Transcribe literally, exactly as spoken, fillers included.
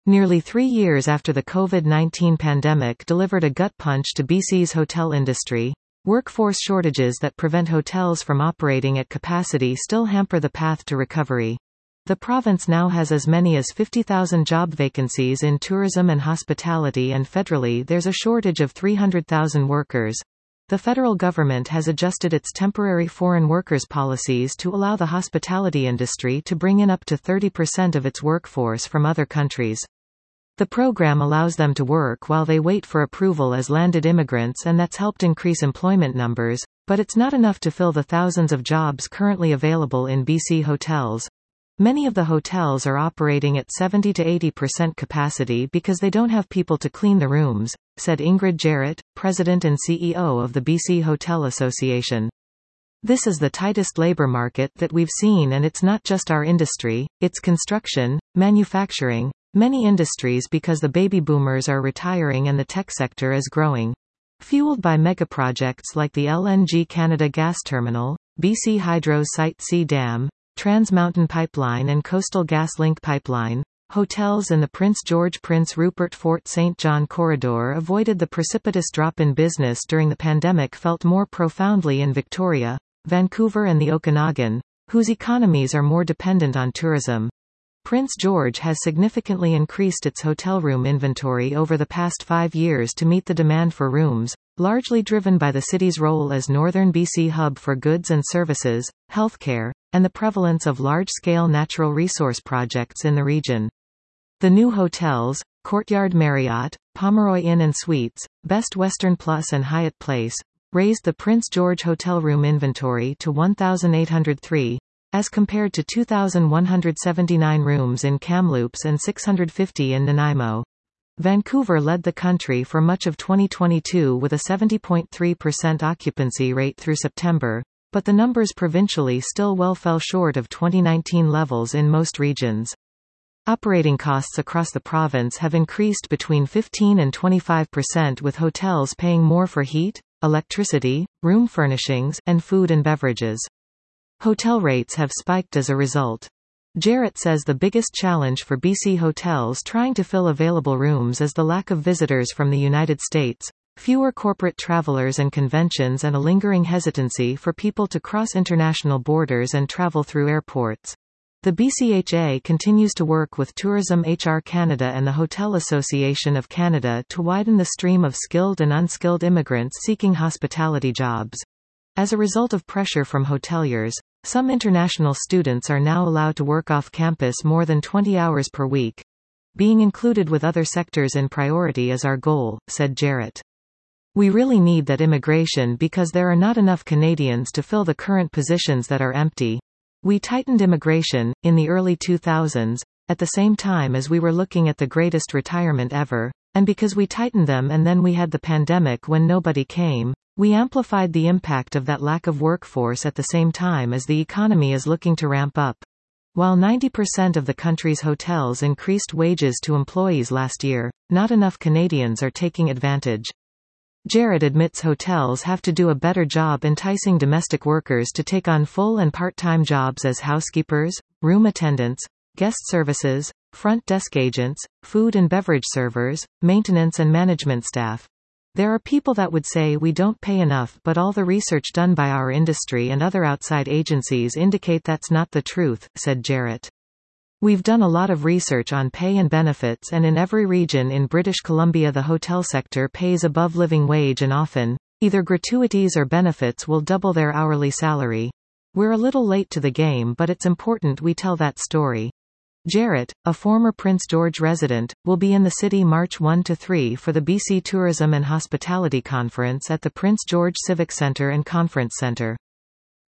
Nearly three years after the COVID nineteen pandemic delivered a gut punch to B C's hotel industry, workforce shortages that prevent hotels from operating at capacity still hamper the path to recovery. The province now has as many as fifty thousand job vacancies in tourism and hospitality, and federally there's a shortage of three hundred thousand workers. The federal government has adjusted its temporary foreign workers policies to allow the hospitality industry to bring in up to thirty percent of its workforce from other countries. The program allows them to work while they wait for approval as landed immigrants, and that's helped increase employment numbers, but it's not enough to fill the thousands of jobs currently available in B C hotels. Many of the hotels are operating at seventy to eighty percent capacity because they don't have people to clean the rooms, said Ingrid Jarrett, president and C E O of the B C Hotel Association. This is the tightest labor market that we've seen, and it's not just our industry, it's construction, manufacturing, many industries, because the baby boomers are retiring and the tech sector is growing. Fueled by megaprojects like the L N G Canada gas terminal, B C Hydro's Site C Dam, Trans Mountain Pipeline and Coastal GasLink Pipeline, hotels in the Prince George Prince Rupert Fort Saint John corridor avoided the precipitous drop in business during the pandemic felt more profoundly in Victoria, Vancouver and the Okanagan, whose economies are more dependent on tourism. Prince George has significantly increased its hotel room inventory over the past five years to meet the demand for rooms, largely driven by the city's role as northern B C hub for goods and services, healthcare, and the prevalence of large-scale natural resource projects in the region. The new hotels, Courtyard Marriott, Pomeroy Inn and Suites, Best Western Plus and Hyatt Place, raised the Prince George hotel room inventory to one thousand eight hundred three, as compared to two thousand one hundred seventy-nine rooms in Kamloops and six hundred fifty in Nanaimo. Vancouver led the country for much of twenty twenty-two with a seventy point three percent occupancy rate through September, but the numbers provincially still well fell short of twenty nineteen levels in most regions. Operating costs across the province have increased between fifteen and twenty-five percent, with hotels paying more for heat, electricity, room furnishings, and food and beverages. Hotel rates have spiked as a result. Jarrett says the biggest challenge for B C hotels trying to fill available rooms is the lack of visitors from the United States, fewer corporate travelers and conventions, and a lingering hesitancy for people to cross international borders and travel through airports. The B C H A continues to work with Tourism H R Canada and the Hotel Association of Canada to widen the stream of skilled and unskilled immigrants seeking hospitality jobs. As a result of pressure from hoteliers, some international students are now allowed to work off campus more than twenty hours per week. Being included with other sectors in priority is our goal, said Jarrett. We really need that immigration because there are not enough Canadians to fill the current positions that are empty. We tightened immigration, in the early two thousands, at the same time as we were looking at the greatest retirement ever, and because we tightened them and then we had the pandemic when nobody came, we amplified the impact of that lack of workforce at the same time as the economy is looking to ramp up. While ninety percent of the country's hotels increased wages to employees last year, not enough Canadians are taking advantage. Jarrett admits hotels have to do a better job enticing domestic workers to take on full and part-time jobs as housekeepers, room attendants, guest services, front desk agents, food and beverage servers, maintenance and management staff. There are people that would say we don't pay enough, but all the research done by our industry and other outside agencies indicate that's not the truth, said Jarrett. We've done a lot of research on pay and benefits, and in every region in British Columbia the hotel sector pays above living wage, and often, either gratuities or benefits will double their hourly salary. We're a little late to the game, but it's important we tell that story. Jarrett, a former Prince George resident, will be in the city March first to third for the B C Tourism and Hospitality Conference at the Prince George Civic Centre and Conference Centre.